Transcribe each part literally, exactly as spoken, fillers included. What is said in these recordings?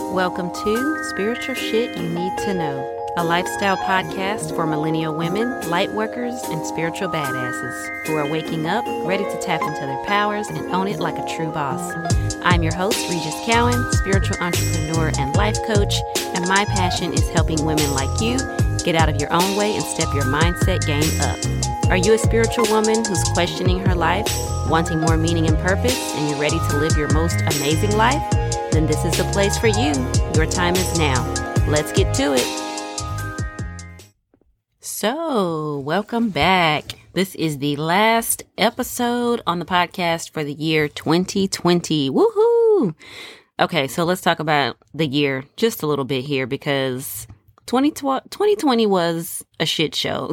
Welcome to Spiritual Shit You Need to Know, a lifestyle podcast for millennial women, light workers, and spiritual badasses who are waking up, ready to tap into their powers and own it like a true boss. I'm your host, Regis Cowan, spiritual entrepreneur and life coach, and my passion is helping women like you get out of your own way and step your mindset game up. Are you a spiritual woman who's questioning her life, wanting more meaning and purpose, and you're ready to live your most amazing life? Then this is the place for you. Your time is now. Let's get to it. So, welcome back. This is the last episode on the podcast for the year twenty twenty. Woohoo! Okay, so let's talk about the year just a little bit here because twenty twenty was a shit show.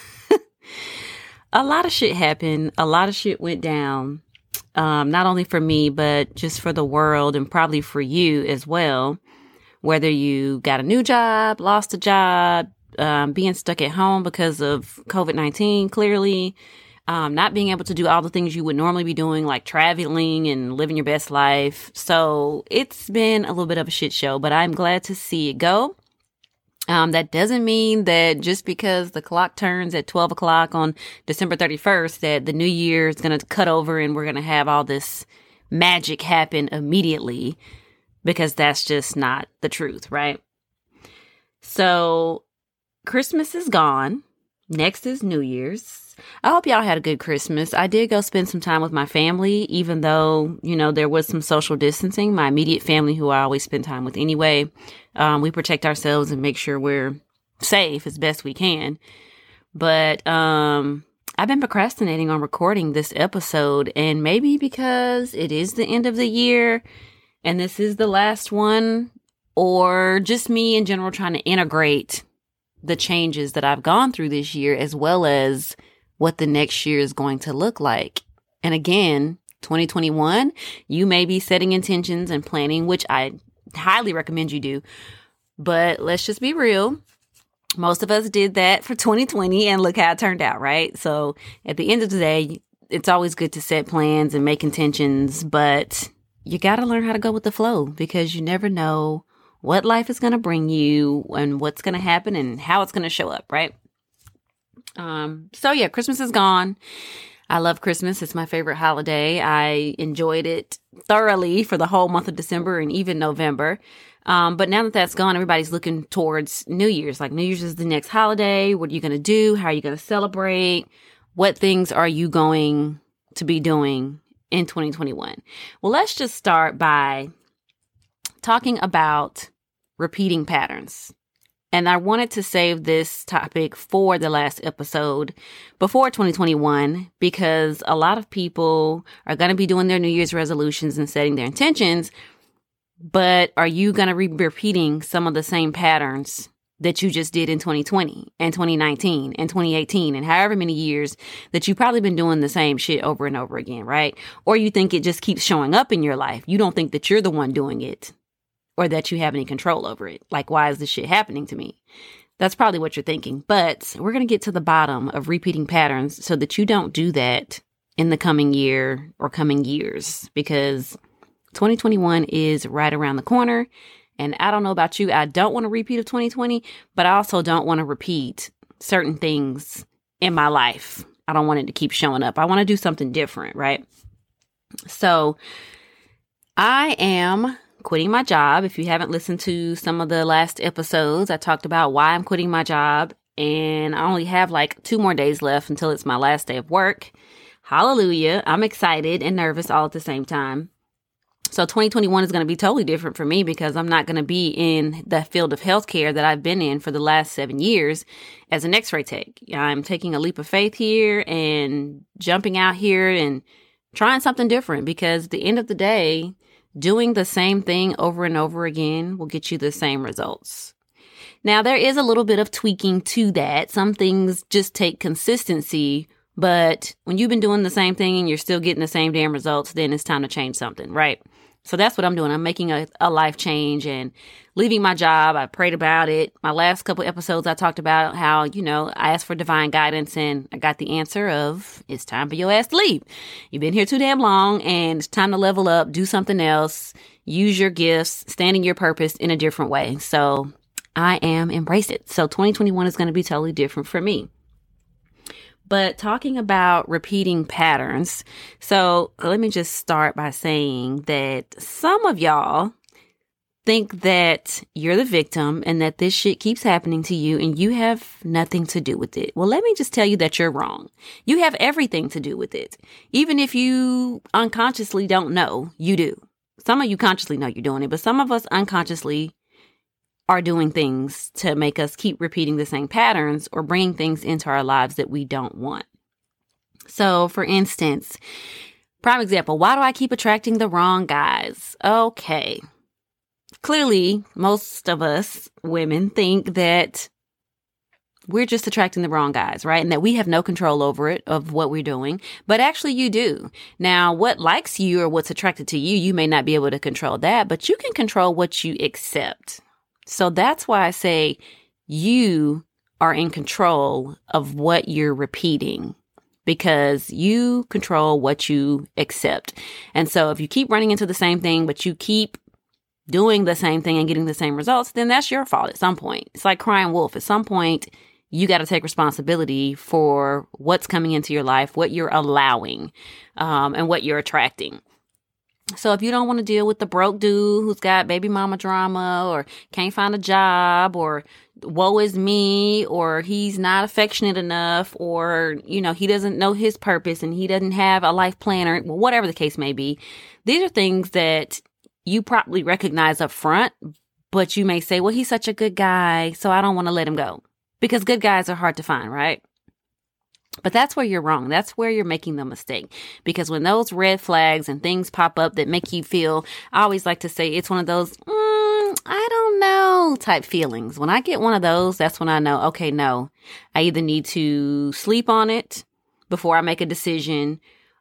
A lot of shit happened. A lot of shit went down. Um, not only for me, but just for the world and probably for you as well. Whether you got a new job, lost a job, um, being stuck at home because of covid nineteen, clearly, um, not being able to do all the things you would normally be doing, like traveling and living your best life. So it's been a little bit of a shit show, but I'm glad to see it go. Um, that doesn't mean that just because the clock turns at twelve o'clock on December thirty-first, that the new year is going to cut over and we're going to have all this magic happen immediately, because that's just not the truth, right? So Christmas is gone. Next is New Year's. I hope y'all had a good Christmas. I did go spend some time with my family, even though, you know, there was some social distancing. My immediate family, who I always spend time with anyway, um, we protect ourselves and make sure we're safe as best we can. But um, I've been procrastinating on recording this episode, and maybe because it is the end of the year and this is the last one, or just me in general trying to integrate the changes that I've gone through this year, as well as what the next year is going to look like. And again, twenty twenty-one, you may be setting intentions and planning, which I highly recommend you do. But let's just be real. Most of us did that for twenty twenty, and look how it turned out, right? So at the end of the day, it's always good to set plans and make intentions, but you got to learn how to go with the flow, because you never know what life is going to bring you and what's going to happen and how it's going to show up, right? Um, so yeah, Christmas is gone. I love Christmas. It's my favorite holiday. I enjoyed it thoroughly for the whole month of December and even November. Um, but now that that's gone, everybody's looking towards New Year's. Like, New Year's is the next holiday. What are you going to do? How are you going to celebrate? What things are you going to be doing in twenty twenty-one? Well, let's just start by talking about repeating patterns. And I wanted to save this topic for the last episode before twenty twenty-one, because a lot of people are going to be doing their New Year's resolutions and setting their intentions. But are you going to be repeating some of the same patterns that you just did in twenty twenty and twenty nineteen and twenty eighteen and however many years that you've probably been doing the same shit over and over again, right? Or you think it just keeps showing up in your life. You don't think that you're the one doing it, or that you have any control over it. Like, why is this shit happening to me? That's probably what you're thinking. But we're going to get to the bottom of repeating patterns so that you don't do that in the coming year or coming years, because twenty twenty-one is right around the corner. And I don't know about you, I don't want a repeat of twenty twenty, but I also don't want to repeat certain things in my life. I don't want it to keep showing up. I want to do something different, right? So I am quitting my job. If you haven't listened to some of the last episodes, I talked about why I'm quitting my job, and I only have like two more days left until it's my last day of work. Hallelujah. I'm excited and nervous all at the same time. So twenty twenty-one is going to be totally different for me, because I'm not going to be in the field of healthcare that I've been in for the last seven years as an x-ray tech. I'm taking a leap of faith here and jumping out here and trying something different, because at the end of the day, doing the same thing over and over again will get you the same results. Now, there is a little bit of tweaking to that. Some things just take consistency, but when you've been doing the same thing and you're still getting the same damn results, then it's time to change something, right? So that's what I'm doing. I'm making a, a life change and leaving my job. I prayed about it. My last couple episodes, I talked about how, you know, I asked for divine guidance and I got the answer of it's time for your ass to leave. You've been here too damn long and it's time to level up, do something else, use your gifts, stand in your purpose in a different way. So I am embraced it. So twenty twenty-one is going to be totally different for me. But talking about repeating patterns, so let me just start by saying that some of y'all think that you're the victim and that this shit keeps happening to you and you have nothing to do with it. Well, let me just tell you that you're wrong. You have everything to do with it. Even if you unconsciously don't know, you do. Some of you consciously know you're doing it, but some of us unconsciously are doing things to make us keep repeating the same patterns or bringing things into our lives that we don't want. So, for instance, prime example, why do I keep attracting the wrong guys? Okay. Clearly, most of us women think that we're just attracting the wrong guys, right? And that we have no control over it, of what we're doing. But actually you do. Now, what likes you or what's attracted to you, you may not be able to control that, but you can control what you accept. So that's why I say you are in control of what you're repeating because you control what you accept. And so if you keep running into the same thing, but you keep doing the same thing and getting the same results, then that's your fault at some point. It's like crying wolf. At some point, you got to take responsibility for what's coming into your life, what you're allowing, um, and what you're attracting. So if you don't want to deal with the broke dude who's got baby mama drama or can't find a job or woe is me or he's not affectionate enough or, you know, he doesn't know his purpose and he doesn't have a life planner, well, whatever the case may be, these are things that you probably recognize up front, but you may say, well, he's such a good guy, so I don't want to let him go because good guys are hard to find, right? But that's where you're wrong. That's where you're making the mistake. Because when those red flags and things pop up that make you feel, I always like to say it's one of those, mm, I don't know type feelings. When I get one of those, that's when I know, okay, no, I either need to sleep on it before I make a decision,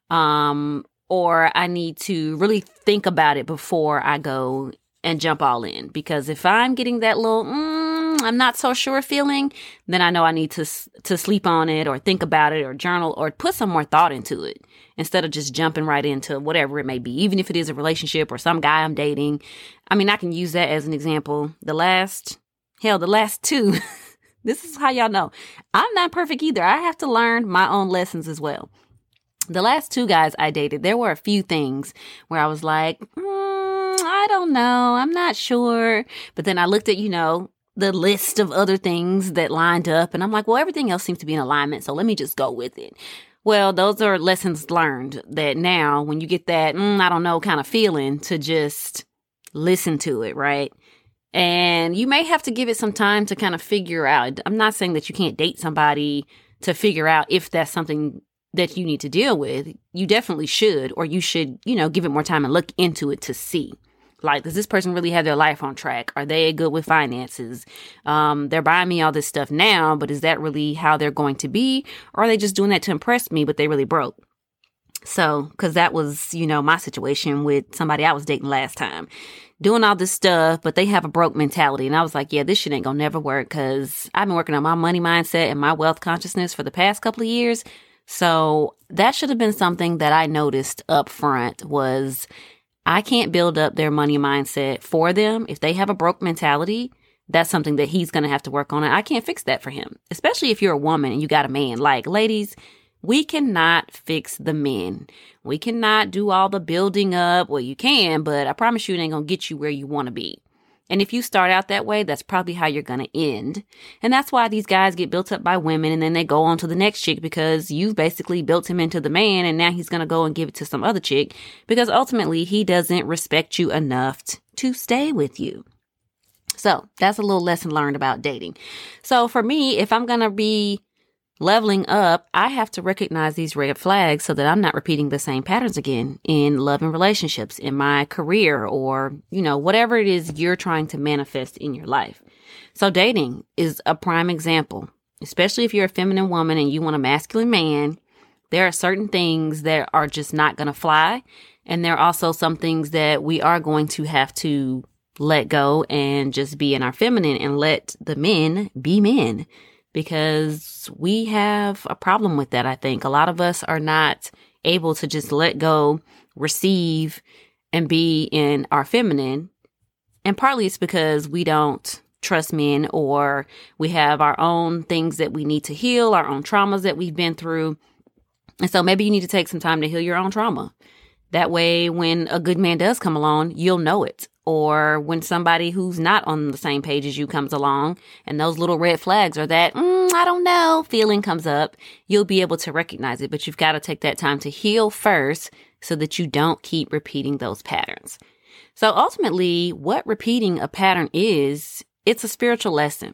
um, or I need to really think about it before I go and jump all in. Because if I'm getting that little, mm, I'm not so sure feeling, then I know I need to to sleep on it or think about it or journal or put some more thought into it instead of just jumping right into whatever it may be, even if it is a relationship or some guy I'm dating. I mean, I can use that as an example. The last, hell, the last two, this is how y'all know. I'm not perfect either. I have to learn my own lessons as well. The last two guys I dated, there were a few things where I was like, mm, I don't know. I'm not sure. But then I looked at, you know, the list of other things that lined up. And I'm like, well, everything else seems to be in alignment. So let me just go with it. Well, those are lessons learned that now when you get that, mm, I don't know, kind of feeling to just listen to it, right? And you may have to give it some time to kind of figure out. I'm not saying that you can't date somebody to figure out if that's something that you need to deal with. You definitely should, or you should, you know, give it more time and look into it to see. Like, does this person really have their life on track? Are they good with finances? Um, they're buying me all this stuff now, but is that really how they're going to be? Or are they just doing that to impress me, but they really broke? So, because that was, you know, my situation with somebody I was dating last time. Doing all this stuff, but they have a broke mentality. And I was like, yeah, this shit ain't gonna never work because I've been working on my money mindset and my wealth consciousness for the past couple of years. So that should have been something that I noticed up front was I can't build up their money mindset for them. If they have a broke mentality, that's something that he's going to have to work on. And I can't fix that for him, especially if you're a woman and you got a man. Like, ladies, we cannot fix the men. We cannot do all the building up. Well, you can, but I promise you it ain't going to get you where you want to be. And if you start out that way, that's probably how you're going to end. And that's why these guys get built up by women and then they go on to the next chick because you've basically built him into the man and now he's going to go and give it to some other chick because ultimately he doesn't respect you enough t- to stay with you. So that's a little lesson learned about dating. So for me, if I'm going to be leveling up, I have to recognize these red flags so that I'm not repeating the same patterns again in love and relationships, in my career, or, you know, whatever it is you're trying to manifest in your life. So dating is a prime example, especially if you're a feminine woman and you want a masculine man. There are certain things that are just not going to fly. And there are also some things that we are going to have to let go and just be in our feminine and let the men be men, because we have a problem with that. I think a lot of us are not able to just let go, receive, and be in our feminine. And partly it's because we don't trust men, or we have our own things that we need to heal, our own traumas that we've been through. And so maybe you need to take some time to heal your own trauma. That way, when a good man does come along, you'll know it. Or when somebody who's not on the same page as you comes along and those little red flags or that, mm, I don't know, feeling comes up, you'll be able to recognize it. But you've got to take that time to heal first so that you don't keep repeating those patterns. So ultimately, what repeating a pattern is, it's a spiritual lesson.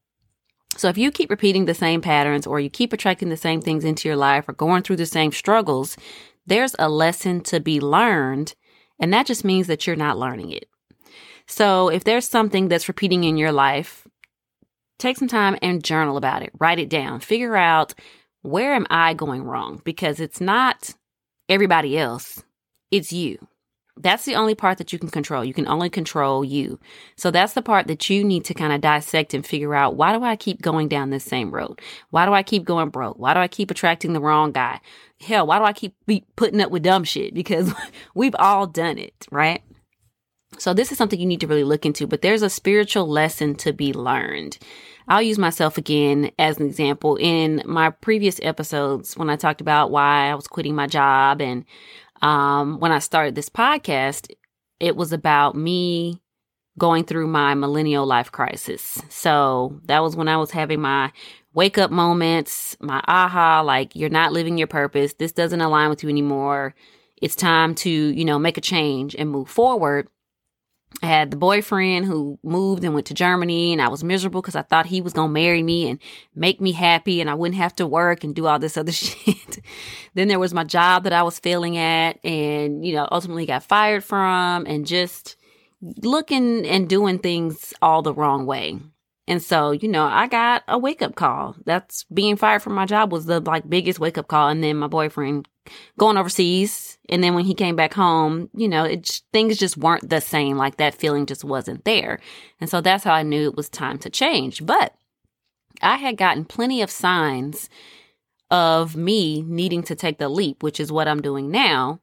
So if you keep repeating the same patterns, or you keep attracting the same things into your life, or going through the same struggles, there's a lesson to be learned. And that just means that you're not learning it. So if there's something that's repeating in your life, take some time and journal about it. Write it down. Figure out, where am I going wrong? Because it's not everybody else. It's you. That's the only part that you can control. You can only control you. So that's the part that you need to kind of dissect and figure out, why do I keep going down this same road? Why do I keep going broke? Why do I keep attracting the wrong guy? Hell, why do I keep be putting up with dumb shit? Because we've all done it, right? So this is something you need to really look into, but there's a spiritual lesson to be learned. I'll use myself again as an example. In my previous episodes, when I talked about why I was quitting my job, and um, when I started this podcast, it was about me going through my millennial life crisis. So that was when I was having my wake up moments, my aha, like, you're not living your purpose. This doesn't align with you anymore. It's time to, you know, make a change and move forward. I had the boyfriend who moved and went to Germany, and I was miserable because I thought he was going to marry me and make me happy and I wouldn't have to work and do all this other shit. Then there was my job that I was failing at and, you know, ultimately got fired from, and just looking and doing things all the wrong way. And so, you know, I got a wake up call. That's being fired from my job was the like biggest wake up call. And then my boyfriend going overseas. And then when he came back home, you know, it, things just weren't the same. Like that feeling just wasn't there. And so that's how I knew it was time to change. But I had gotten plenty of signs of me needing to take the leap, which is what I'm doing now.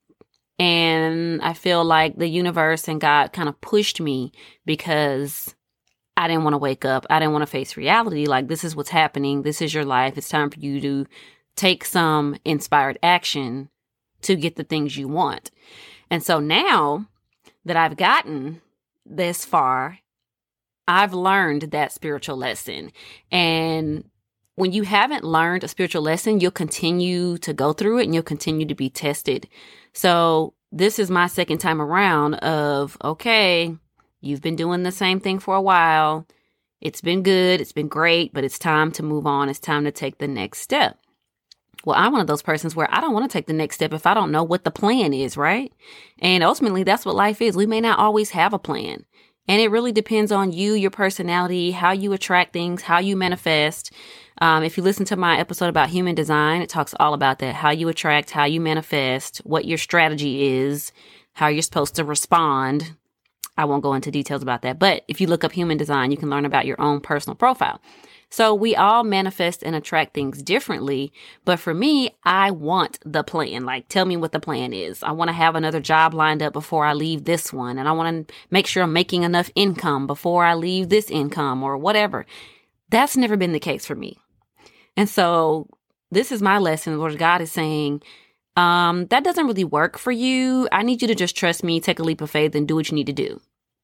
And I feel like the universe and God kind of pushed me, because I didn't want to wake up. I didn't want to face reality. Like, this is what's happening. This is your life. It's time for you to take some inspired action to get the things you want. And so now that I've gotten this far, I've learned that spiritual lesson. And when you haven't learned a spiritual lesson, you'll continue to go through it and you'll continue to be tested. So this is my second time around of, okay, you've been doing the same thing for a while. It's been good. It's been great, but it's time to move on. It's time to take the next step. Well, I'm one of those persons where I don't want to take the next step if I don't know what the plan is, right? And ultimately, that's what life is. We may not always have a plan. And it really depends on you, your personality, how you attract things, how you manifest. Um, if you listen to my episode about human design, it talks all about that, how you attract, how you manifest, what your strategy is, how you're supposed to respond. I won't go into details about that. But if you look up human design, you can learn about your own personal profile. So we all manifest and attract things differently. But for me, I want the plan. Like, tell me what the plan is. I want to have another job lined up before I leave this one. And I want to make sure I'm making enough income before I leave this income or whatever. That's never been the case for me. And so this is my lesson where God is saying, um, that doesn't really work for you. I need you to just trust me, take a leap of faith, and do what you need to do.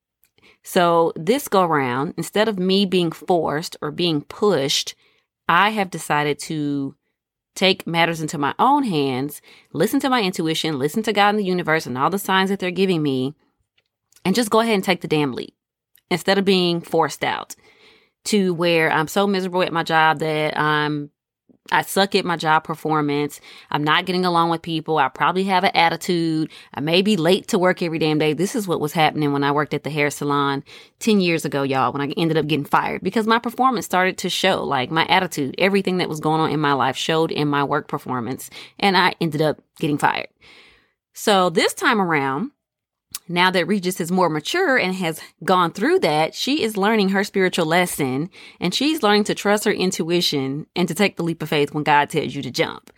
So this go round, instead of me being forced or being pushed, I have decided to take matters into my own hands, listen to my intuition, listen to God and the universe and all the signs that they're giving me, and just go ahead and take the damn leap instead of being forced out to where I'm so miserable at my job that I'm I suck at my job performance. I'm not getting along with people. I probably have an attitude. I may be late to work every damn day. This is what was happening when I worked at the hair salon ten years ago, y'all, when I ended up getting fired because my performance started to show, like my attitude, everything that was going on in my life showed in my work performance, and I ended up getting fired. So this time around, now that Regis is more mature and has gone through that, she is learning her spiritual lesson, and she's learning to trust her intuition and to take the leap of faith when God tells you to jump.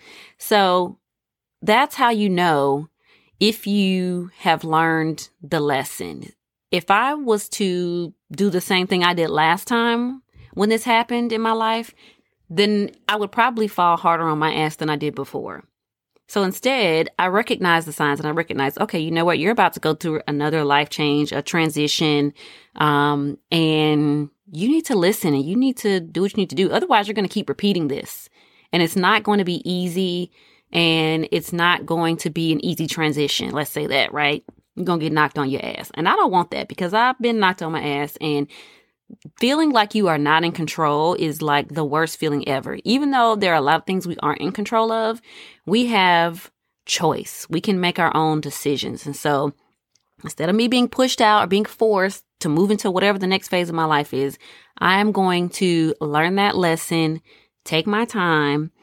So that's how you know if you have learned the lesson. If I was to do the same thing I did last time when this happened in my life, then I would probably fall harder on my ass than I did before. So instead, I recognize the signs and I recognize, okay, you know what? You're about to go through another life change, a transition, um, and you need to listen and you need to do what you need to do. Otherwise, you're going to keep repeating this, and it's not going to be easy, and it's not going to be an easy transition. Let's say that, right? You're going to get knocked on your ass. And I don't want that, because I've been knocked on my ass, and feeling like you are not in control is like the worst feeling ever. Even though there are a lot of things we aren't in control of, we have choice. We can make our own decisions. And so instead of me being pushed out or being forced to move into whatever the next phase of my life is, I'm going to learn that lesson, take my time,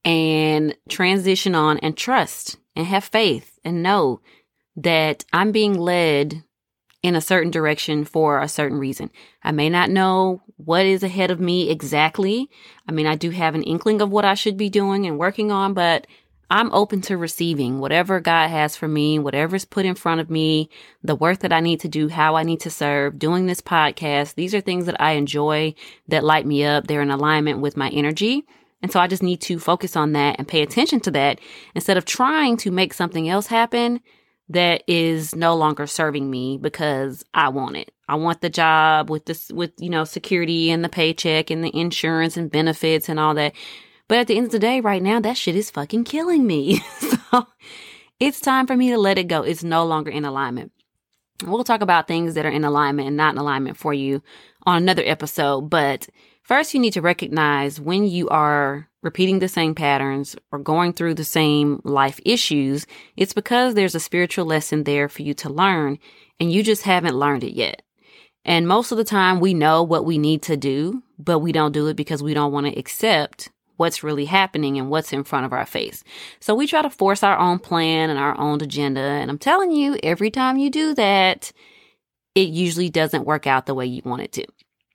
and transition on and trust and have faith and know that I'm being led in a certain direction for a certain reason. I may not know what is ahead of me exactly. I mean, I do have an inkling of what I should be doing and working on, but I'm open to receiving whatever God has for me, whatever's put in front of me, the work that I need to do, how I need to serve, doing this podcast. These are things that I enjoy, that light me up. They're in alignment with my energy. And so I just need to focus on that and pay attention to that instead of trying to make something else happen that is no longer serving me because I want it. I want the job with this, with, you know, security and the paycheck and the insurance and benefits and all that. But at the end of the day, right now, that shit is fucking killing me. So it's time for me to let it go. It's no longer in alignment. We'll talk about things that are in alignment and not in alignment for you on another episode. But first, you need to recognize when you are repeating the same patterns or going through the same life issues. It's because there's a spiritual lesson there for you to learn, and you just haven't learned it yet. And most of the time, we know what we need to do, but we don't do it because we don't want to accept what's really happening and what's in front of our face. So we try to force our own plan and our own agenda. And I'm telling you, every time you do that, it usually doesn't work out the way you want it to.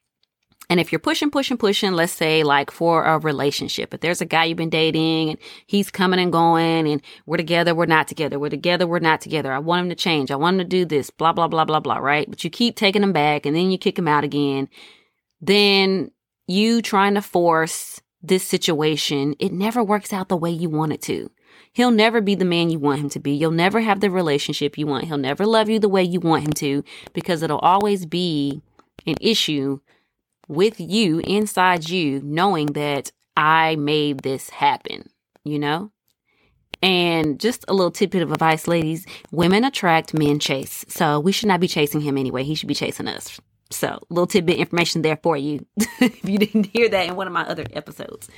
And if you're pushing, pushing, pushing, let's say like for a relationship, if there's a guy you've been dating and he's coming and going and we're together, we're not together, we're together, we're not together. I want him to change. I want him to do this, blah, blah, blah, blah, blah, right? But you keep taking him back and then you kick him out again. Then you trying to force this situation, it never works out the way you want it to. He'll never be the man you want him to be. You'll never have the relationship you want. He'll never love you the way you want him to, because it'll always be an issue with you, inside you, knowing that I made this happen, you know? And just a little tidbit of advice, ladies, women attract, men chase. So we should not be chasing him anyway. He should be chasing us. So a little tidbit information there for you if you didn't hear that in one of my other episodes.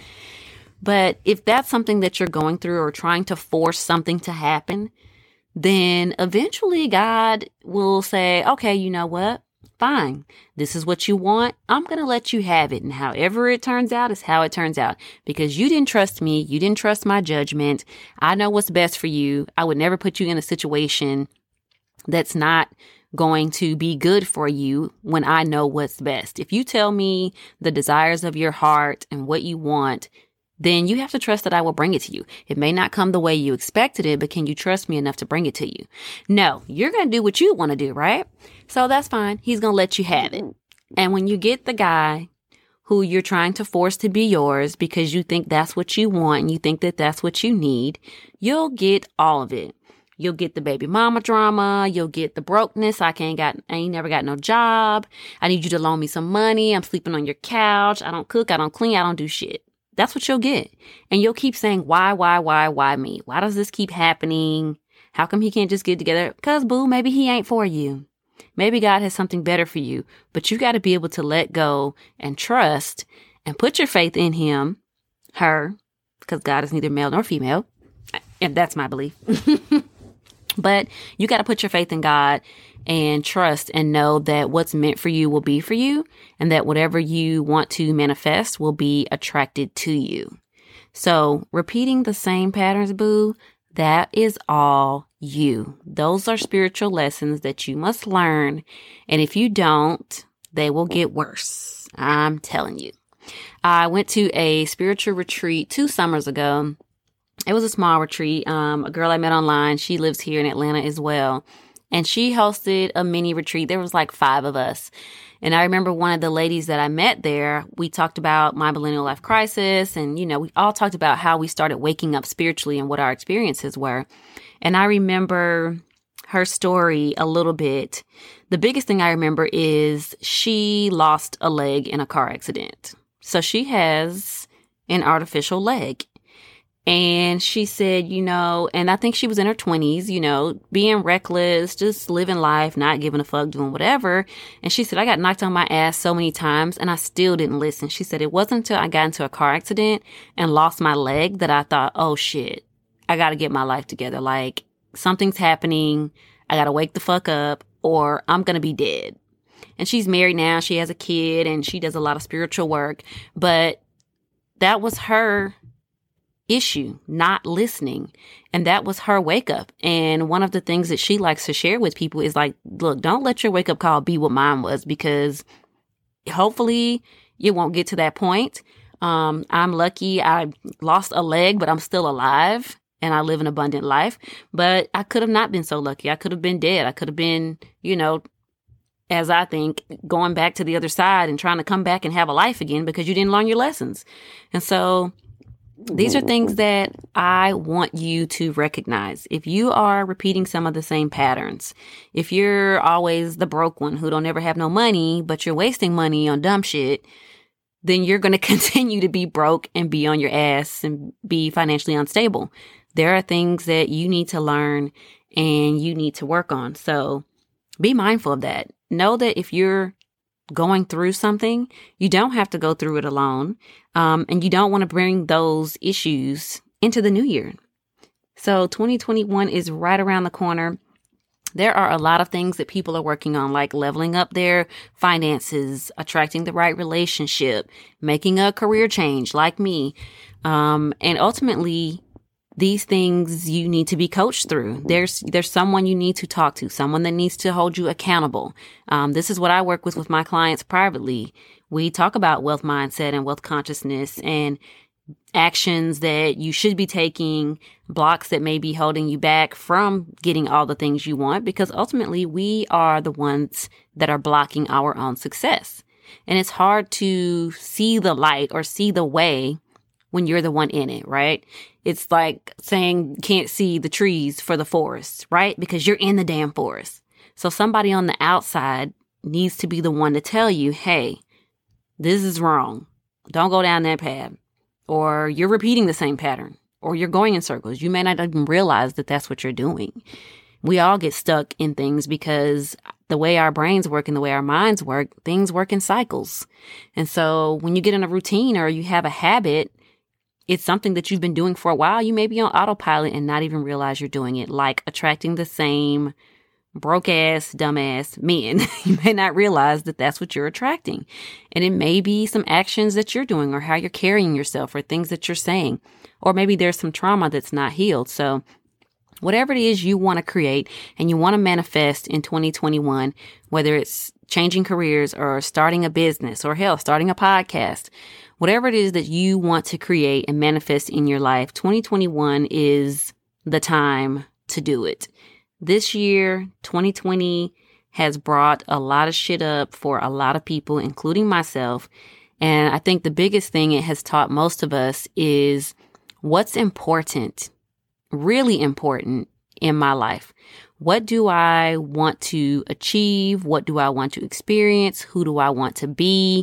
But if that's something that you're going through or trying to force something to happen, then eventually God will say, okay, you know what? Fine. This is what you want. I'm going to let you have it. And however it turns out is how it turns out, because you didn't trust me. You didn't trust my judgment. I know what's best for you. I would never put you in a situation that's not going to be good for you when I know what's best. If you tell me the desires of your heart and what you want, then you have to trust that I will bring it to you. It may not come the way you expected it, but can you trust me enough to bring it to you? No, you're going to do what you want to do, right? So that's fine. He's going to let you have it. And when you get the guy who you're trying to force to be yours because you think that's what you want and you think that that's what you need, you'll get all of it. You'll get the baby mama drama. You'll get the brokenness. I can't got, I ain't never got no job. I need you to loan me some money. I'm sleeping on your couch. I don't cook. I don't clean. I don't do shit. That's what you'll get. And you'll keep saying, why, why, why, why me? Why does this keep happening? How come he can't just get together? Because, boo, maybe he ain't for you. Maybe God has something better for you. But you got to be able to let go and trust and put your faith in him, her, because God is neither male nor female. And that's my belief. But you got to put your faith in God and trust and know that what's meant for you will be for you, and that whatever you want to manifest will be attracted to you. So repeating the same patterns, boo, that is all you. Those are spiritual lessons that you must learn. And if you don't, they will get worse. I'm telling you. I went to a spiritual retreat two summers ago. It was a small retreat. Um, a girl I met online, she lives here in Atlanta as well. And she hosted a mini retreat. There was like five of us. And I remember one of the ladies that I met there, we talked about my millennial life crisis. And, you know, we all talked about how we started waking up spiritually and what our experiences were. And I remember her story a little bit. The biggest thing I remember is she lost a leg in a car accident. So she has an artificial leg. And she said, you know, and I think she was in her twenties, you know, being reckless, just living life, not giving a fuck, doing whatever. And she said, I got knocked on my ass so many times and I still didn't listen. She said, it wasn't until I got into a car accident and lost my leg that I thought, oh shit, I got to get my life together. Like something's happening. I got to wake the fuck up or I'm going to be dead. And she's married now. She has a kid and she does a lot of spiritual work. But that was her issue, not listening. And that was her wake up. And one of the things that she likes to share with people is like, look, don't let your wake up call be what mine was, because hopefully you won't get to that point. Um, I'm lucky I lost a leg, but I'm still alive and I live an abundant life. But I could have not been so lucky. I could have been dead. I could have been, you know, as I think, going back to the other side and trying to come back and have a life again because you didn't learn your lessons. And so these are things that I want you to recognize. If you are repeating some of the same patterns, if you're always the broke one who don't ever have no money, but you're wasting money on dumb shit, then you're going to continue to be broke and be on your ass and be financially unstable. There are things that you need to learn and you need to work on. So be mindful of that. Know that if you're going through something, you don't have to go through it alone. Um, and you don't want to bring those issues into the new year. So twenty twenty-one is right around the corner. There are a lot of things that people are working on, like leveling up their finances, attracting the right relationship, making a career change like me. Um, and ultimately, these things you need to be coached through. There's there's someone you need to talk to, someone that needs to hold you accountable. Um, this is what I work with with my clients privately. We talk about wealth mindset and wealth consciousness and actions that you should be taking, blocks that may be holding you back from getting all the things you want, because ultimately we are the ones that are blocking our own success. And it's hard to see the light or see the way when you're the one in it, right? It's like saying you can't see the trees for the forest, right? Because you're in the damn forest. So somebody on the outside needs to be the one to tell you, hey, this is wrong. Don't go down that path. Or you're repeating the same pattern. Or you're going in circles. You may not even realize that that's what you're doing. We all get stuck in things because the way our brains work and the way our minds work, things work in cycles. And so when you get in a routine or you have a habit, it's something that you've been doing for a while. You may be on autopilot and not even realize you're doing it, like attracting the same broke ass, dumbass men. You may not realize that that's what you're attracting. And it may be some actions that you're doing or how you're carrying yourself or things that you're saying. Or maybe there's some trauma that's not healed. So whatever it is you want to create and you want to manifest in twenty twenty-one, whether it's changing careers or starting a business or hell, starting a podcast, whatever it is that you want to create and manifest in your life, twenty twenty-one is the time to do it. This year, twenty twenty has brought a lot of shit up for a lot of people, including myself. And I think the biggest thing it has taught most of us is what's important, really important in my life. What do I want to achieve? What do I want to experience? Who do I want to be?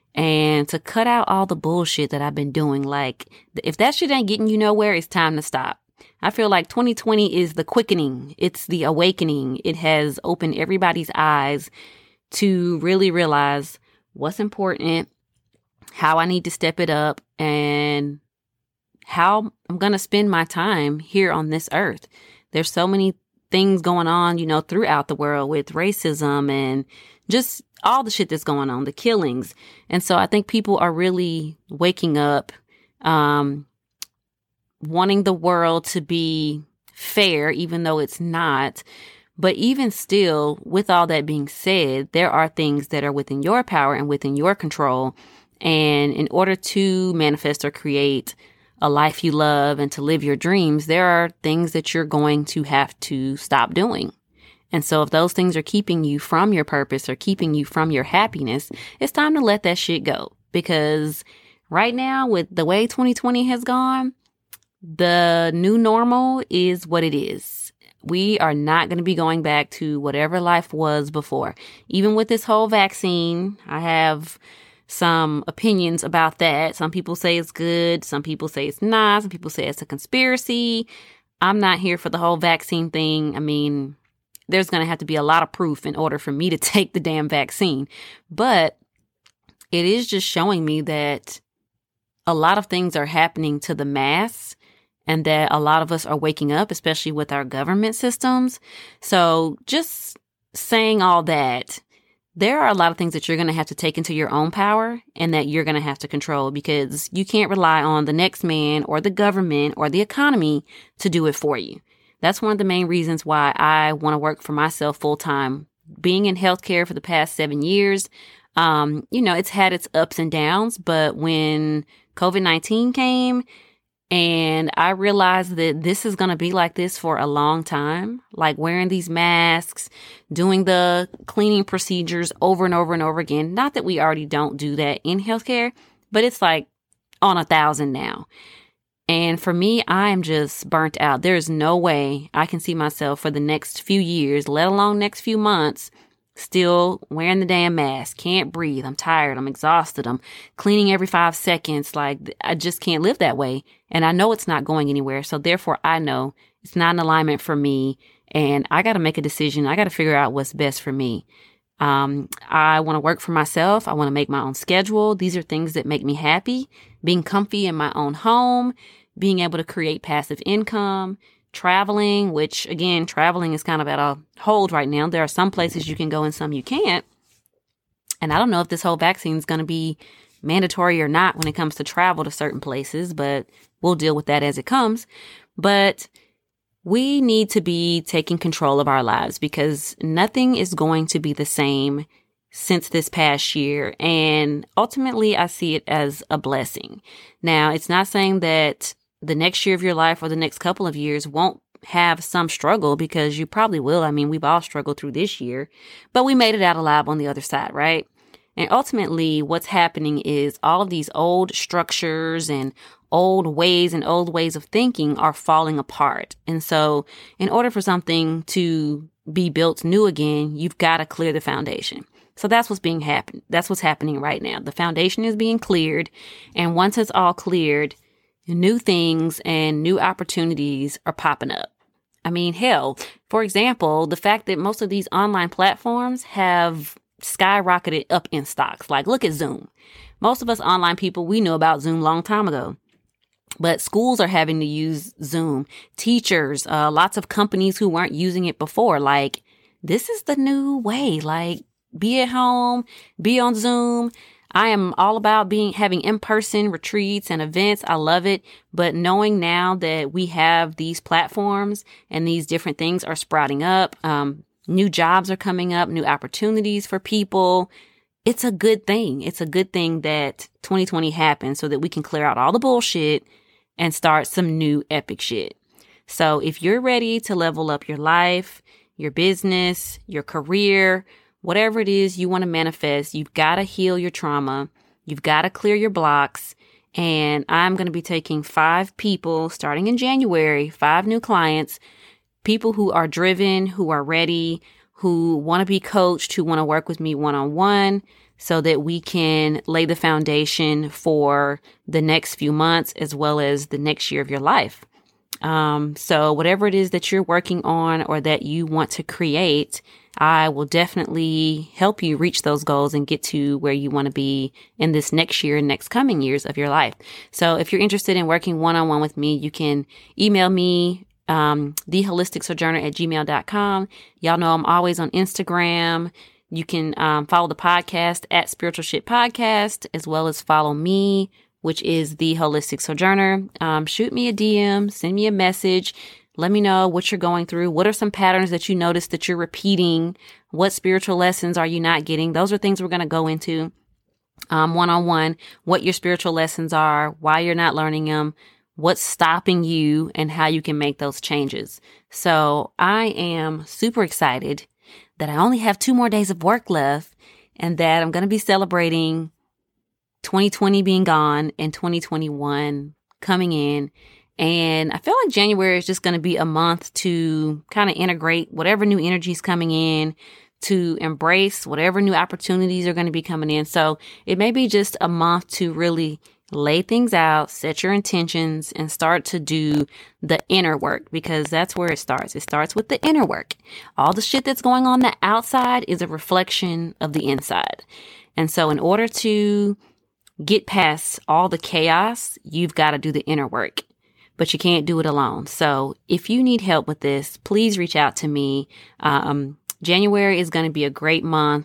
And to cut out all the bullshit that I've been doing. Like, if that shit ain't getting you nowhere, it's time to stop. I feel like twenty twenty is the quickening. It's the awakening. It has opened everybody's eyes to really realize what's important, how I need to step it up, and how I'm going to spend my time here on this earth. There's so many things going on, you know, throughout the world with racism and just all the shit that's going on, the killings. And so I think people are really waking up, um, wanting the world to be fair, even though it's not. But even still, with all that being said, there are things that are within your power and within your control. And in order to manifest or create a life you love and to live your dreams, there are things that you're going to have to stop doing. And so if those things are keeping you from your purpose or keeping you from your happiness, it's time to let that shit go. Because right now, with the way twenty twenty has gone, the new normal is what it is. We are not going to be going back to whatever life was before. Even with this whole vaccine, I have some opinions about that. Some people say it's good. Some people say it's not. Some people say it's a conspiracy. I'm not here for the whole vaccine thing. I mean, there's going to have to be a lot of proof in order for me to take the damn vaccine. But it is just showing me that a lot of things are happening to the mass and that a lot of us are waking up, especially with our government systems. So just saying all that, there are a lot of things that you're going to have to take into your own power and that you're going to have to control, because you can't rely on the next man or the government or the economy to do it for you. That's one of the main reasons why I want to work for myself full time. Being in healthcare for the past seven years, um, you know, it's had its ups and downs. But when covid nineteen came and I realized that this is going to be like this for a long time, like wearing these masks, doing the cleaning procedures over and over and over again. Not that we already don't do that in healthcare, but it's like on a thousand now. And for me, I am just burnt out. There is no way I can see myself for the next few years, let alone next few months, still wearing the damn mask. Can't breathe. I'm tired. I'm exhausted. I'm cleaning every five seconds. Like, I just can't live that way. And I know it's not going anywhere. So therefore, I know it's not in alignment for me. And I got to make a decision. I got to figure out what's best for me. Um, I want to work for myself. I want to make my own schedule. These are things that make me happy. Being comfy in my own home, being able to create passive income, traveling, which again, traveling is kind of at a hold right now. There are some places you can go and some you can't. And I don't know if this whole vaccine is going to be mandatory or not when it comes to travel to certain places, but we'll deal with that as it comes. But we need to be taking control of our lives, because nothing is going to be the same since this past year. And ultimately, I see it as a blessing. Now, it's not saying that the next year of your life or the next couple of years won't have some struggle, because you probably will. I mean, we've all struggled through this year, but we made it out alive on the other side, right? And ultimately, what's happening is all of these old structures and old ways and old ways of thinking are falling apart. And so in order for something to be built new again, you've got to clear the foundation. So that's what's being happen. That's what's happening right now. The foundation is being cleared. And once it's all cleared, new things and new opportunities are popping up. I mean, hell, for example, the fact that most of these online platforms have skyrocketed up in stocks. Like, look at Zoom. Most of us online people, we knew about Zoom a long time ago. But schools are having to use Zoom. Teachers, uh, lots of companies who weren't using it before. Like, this is the new way. Like, be at home, be on Zoom. I am all about being having in-person retreats and events. I love it. But knowing now that we have these platforms and these different things are sprouting up, um, new jobs are coming up, new opportunities for people. It's a good thing. It's a good thing that twenty twenty happened so that we can clear out all the bullshit and start some new epic shit. So if you're ready to level up your life, your business, your career, whatever it is you want to manifest, you've got to heal your trauma. You've got to clear your blocks. And I'm going to be taking five people starting in January, five new clients, people who are driven, who are ready, who want to be coached, who want to work with me one-on-one so that we can lay the foundation for the next few months as well as the next year of your life. Um, so whatever it is that you're working on or that you want to create, I will definitely help you reach those goals and get to where you want to be in this next year and next coming years of your life. So if you're interested in working one-on-one with me, you can email me, um, the holistic sojourner at gmail dot com. Y'all know I'm always on Instagram. You can, um, follow the podcast at Spiritual Shit Podcast, as well as follow me, which is the Holistic Sojourner. Um, shoot me a D M, send me a message. Let me know what you're going through. What are some patterns that you notice that you're repeating? What spiritual lessons are you not getting? Those are things we're going to go into um, one-on-one, what your spiritual lessons are, why you're not learning them, what's stopping you, and how you can make those changes. So I am super excited that I only have two more days of work left and that I'm going to be celebrating twenty twenty being gone and twenty twenty-one coming in. And I feel like January is just going to be a month to kind of integrate whatever new energy is coming in, to embrace whatever new opportunities are going to be coming in. So it may be just a month to really lay things out, set your intentions, and start to do the inner work, because that's where it starts. It starts with the inner work. All the shit that's going on the outside is a reflection of the inside. And so in order to get past all the chaos, you've got to do the inner work. But you can't do it alone. So if you need help with this, please reach out to me. Um, January is going to be a great month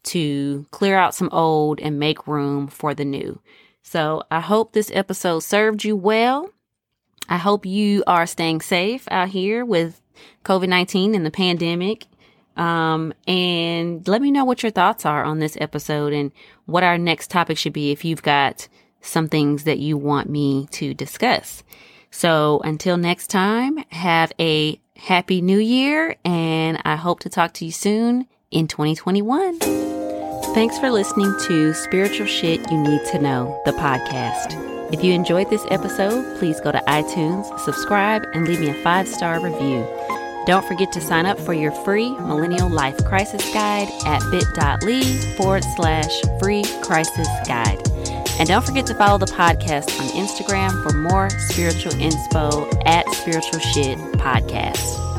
to clear out some old and make room for the new. So I hope this episode served you well. I hope you are staying safe out here with covid nineteen and the pandemic. Um, and let me know what your thoughts are on this episode and what our next topic should be if you've got some things that you want me to discuss. So until next time, have a happy new year, and I hope to talk to you soon in twenty twenty-one. Thanks for listening to Spiritual Shit You Need to Know, the podcast. If you enjoyed this episode, please go to iTunes, subscribe, and leave me a five-star review. Don't forget to sign up for your free Millennial Life Crisis Guide at bit.ly forward slash free crisis guide. And don't forget to follow the podcast on Instagram for more spiritual inspo at Spiritual Shit Podcast.